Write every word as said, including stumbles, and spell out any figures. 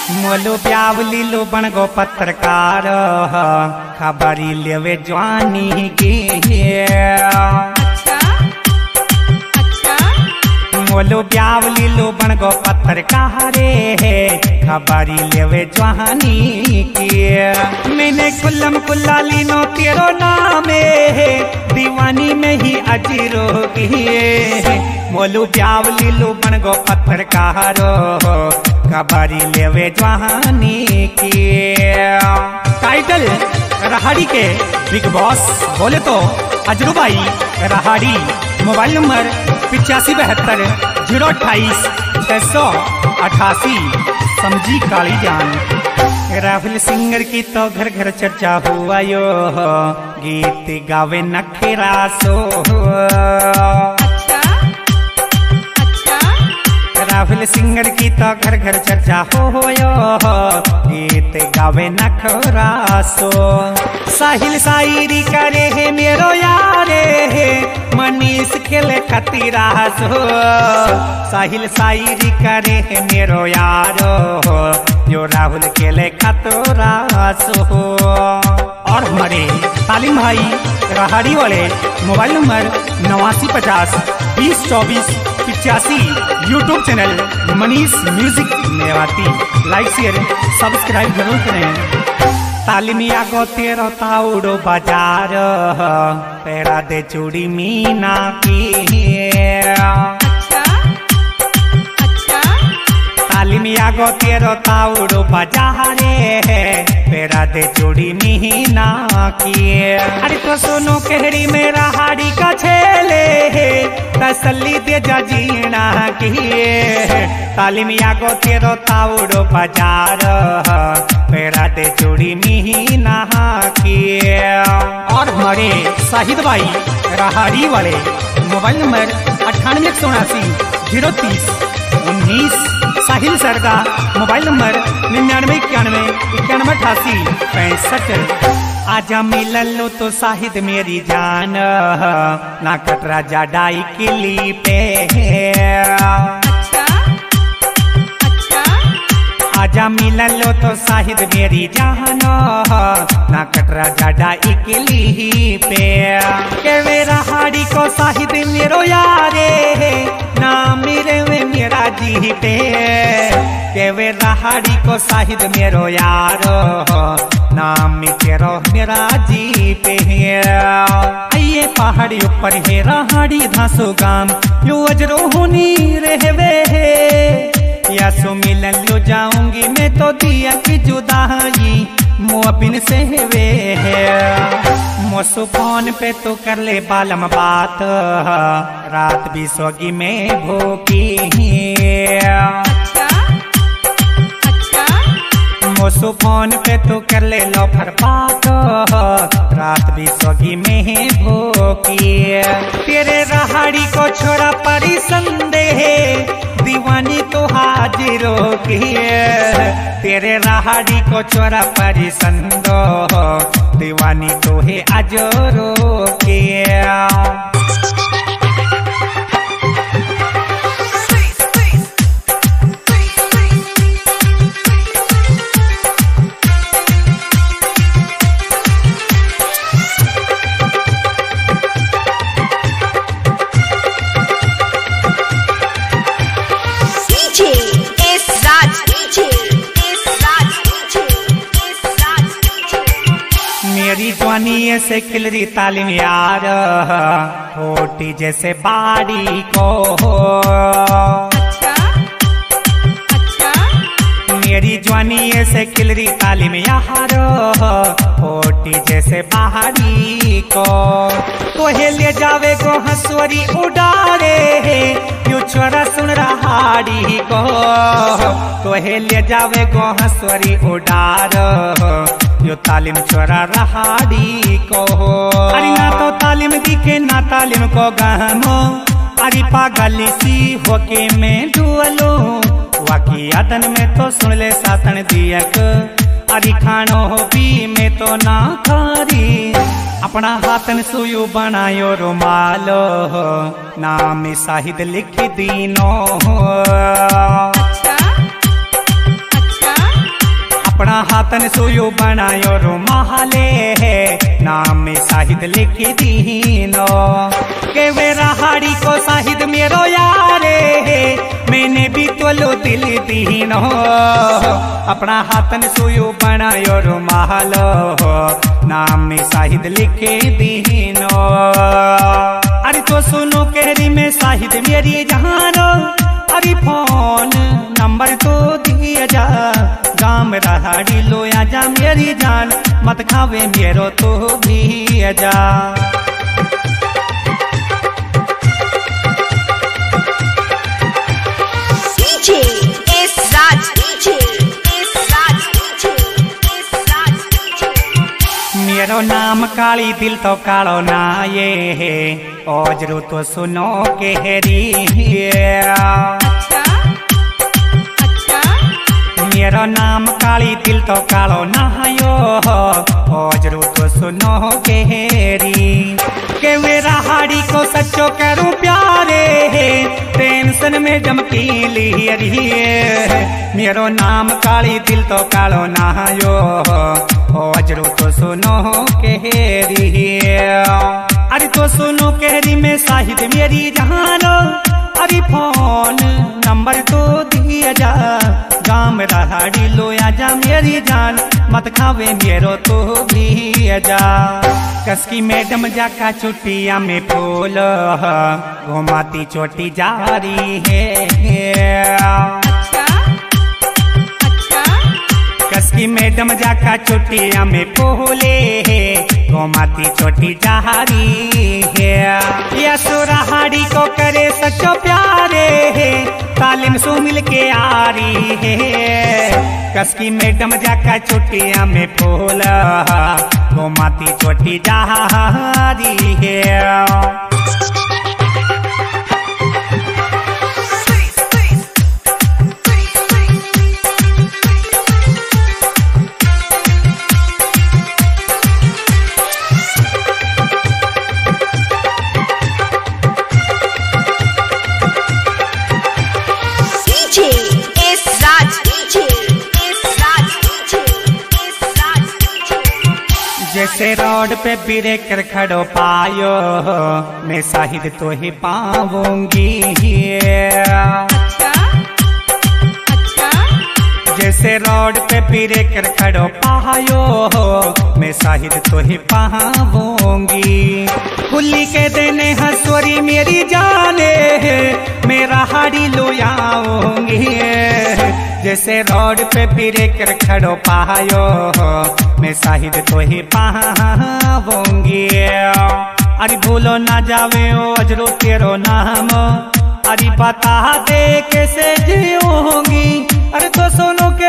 मोलो प्यावली लो बन गो पत्रकार खबरी लेवे जवानी के अच्छा अच्छा मोलो प्यावली लो बन गो पत्रकार खबरी लेवे जवानी के मैंने कुल्लम कुल्ला लीनो तेरो नामे दीवानी में ही अजीरो की मोलू प्यावली लो बन गो पत्रकार खबरी लेवे जवानी की। टाइटल रहाड़ी के बिग बॉस बोले तो अजरूबाई रहाड़ी। मोबाइल नंबर पिचासी बहत्तर जीरो अट्ठाईस छह सौ अठासी। समझी काली जान। राहुल सिंगर की तो घर घर चर्चा हुआ यो गीत गावे नखेरा सो। राहुल सिंगर की तो घर घर चर्चा हो यो गीत गावे नखरा सो। साहिल शायरी करे है मेरो यारे है मनीष खेले खतीरा सो। साहिल शायरी करे है मेरो यारो जो राहुल खेले खतरा सो। और हमारे तालिम भाई रहाड़ी वाले मोबाइल नंबर नवासी पचास बीस चौबीस पिचासी। YouTube channel Manish music Mewati. Like share subscribe जरूर करें। तालिमिया गो तेरो ताउडो बाजार पैरा दे चूड़ी मीना की। अच्छा अच्छा तालिमिया गो तेरो ताउडो बाजारे पैरा दे चूड़ी मीना की। अरे तो सुनो कहड़ी मेरा हाड़ी का छेले तसल्ली दे जा जीना की। तालिमिया गो तेरो ताउडो बाजार पैरा दे चूड़ी मीना की। और हमारे शाहिद भाई रहाड़ी वाले मोबाइल नंबर अट्ठानवे एक सौ उनासी जीरो तीस उन्नीस। साहिल सर का मोबाइल नंबर निन्यानवे इक्यानवे इक्यानवे अठासी पैंसठ। आजा मिलन लो तो शाहिद मेरी जान ना कटरा जा डाई किली पे। अच्छा अच्छा आजा मिलन लो तो शाहिद मेरी जान ना कटरा जा डाई किली पे। के मेरा हाड़ी को शाहिद मेरो यारे ना मेरे में मेरा जी पे। के वे रहाड़ी को शाहिद मेरो यारो नाम तेरो मेरा जी पे। आइए पहाड़ी ऊपर है रहाड़ी धासो गाम यो अजरो होनी रहवे है। या सो मिलन लो जाऊंगी मैं तो दिया की जुदाई मोबिन से वे है। मोसो फोन पे तो कर ले बालम बात रात भी सोगी में भूखी। अच्छा अच्छा मोसो फोन पे तो कर ले लो फर बात रात भी सोगी में भूखी। तेरे रहाड़ी को छोड़ा परी संदेह दीवानी तो हाजिरो की। तेरे रहाड़ी को छोड़ा परी संदो दीवानी तो है अजरो की। मेरी जवानी से खिलरी तालीम यार होटी जैसे बाड़ी को। अच्छा अच्छा मेरी जवानी से खिलरी तालीम यार होटी जैसे पहाड़ी को। तो हे ले जावे को हंसवरी उड़ारे यू छोरा सुन रहाड़ी को। तो हे ले जावे को हंसवरी उड़ार यो तालीम छोरा रहाड़ी को। अरे ना तो तालीम दिखे ना तालीम को गहमो। अरे पागल सी होके मैं डुअलो वाकी यादन में तो सुन ले सातन दियक। अरे खानो भी में तो ना खारी अपना हाथन सुयु बनायो रुमालो नाम शाहिद लिख दीनो। अच्छा अच्छा अपना हाथन सोयो बनायो रुमाले है नाम में साहिद लिखी दीनो के वे रहाड़ी को साहिद मेरो यारे है मैंने भी तो लो दिल दीनो अपना हाथन सोयो बनायो रुमालो नाम में साहिद लिखे दीनो अरे तो सुनो कहरी में साहिद मेरी जहानो अरे फोन नंबर तो दिया जा गाम रहाड़ी लोया जा मेरी जान मत खावे मेरो तो भी जा DJ S Raj DJ S Raj DJ S Raj DJ मेरो नाम काली दिल तो कालो ना ये है ओजरू तो सुनो केहरी अच्छा अच्छा मेरो नाम काली दिल तो कालो नहायो ओजरू तो सुनो केहरी के मेरा हाड़ी को सच्चो करूं प्यारे टेंशन में जमकी लिहरी मेरो नाम काली दिल तो कालो नहायो ओजरू तो सुनो केहरी अरे तो सुनो केहरी में साहिद मेरी जहानो अरे फोन नंबर तो दिया जा गाम रहाड़ी लोया जा मेरी जान मत खावे मेरो तो भी जा कसकी मैडम जाका चुटिया में फूल घुमाती चोटी जा रही है अच्छा अच्छा कसकी मैडम जाका चुटिया में फूले घुमाती चोटी जा रही है या सुरहाड़ी को करे सच्चो प्यारे है तालीम सो मिल के आ रही है कसकी मैडम जाका चुटिया में फूल घुमाती चोटी जा रही है DJ S Raj DJ S Raj DJ S Raj DJ जैसे रोड पे ब्रेक कर खड़ो पायो मैं साहिद तो ही पाऊंगी अच्छा अच्छा जैसे रोड पे ब्रेक कर खड़ो पायो मैं साहिद तो ही पाऊंगी खुली के देने हंसोरी मेरी जाने मेरा हाड़ी लोयाऊंगी जैसे रोड पे ब्रेक कर खड़ो पायो मैं साहिद तो ही पाऊंगी अरे भूलो ना जावे ओ अजरो तेरो नाम अरे बता दे कैसे जीऊंगी अरे तो सुनो के